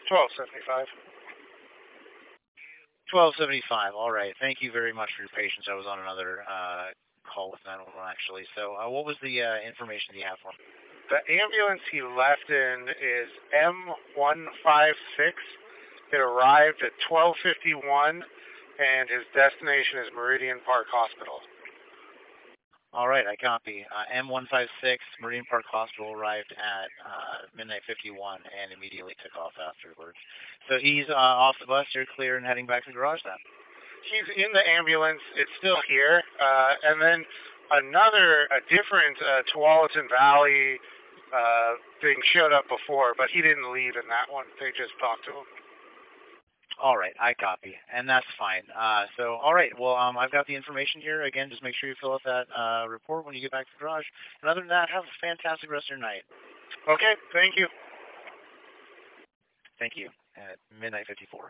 1275. 1275. All right. Thank you very much for your patience. I was on another call with 911 actually. So, what was the information you have for me? The ambulance he left in is M156. It arrived at 12:51, and his destination is Meridian Park Hospital. All right, I copy. M156 Marine Park Hospital arrived at midnight 51 and immediately took off afterwards. So he's off the bus. You're clear and heading back to the garage then. He's in the ambulance. It's still here. And then a different Tualatin Valley thing showed up before, but he didn't leave in that one. They just talked to him. All right, I copy, and that's fine. All right, well, I've got the information here. Again, just make sure you fill out that report when you get back to the garage. And other than that, have a fantastic rest of your night. Okay, thank you. Thank you. At midnight 54.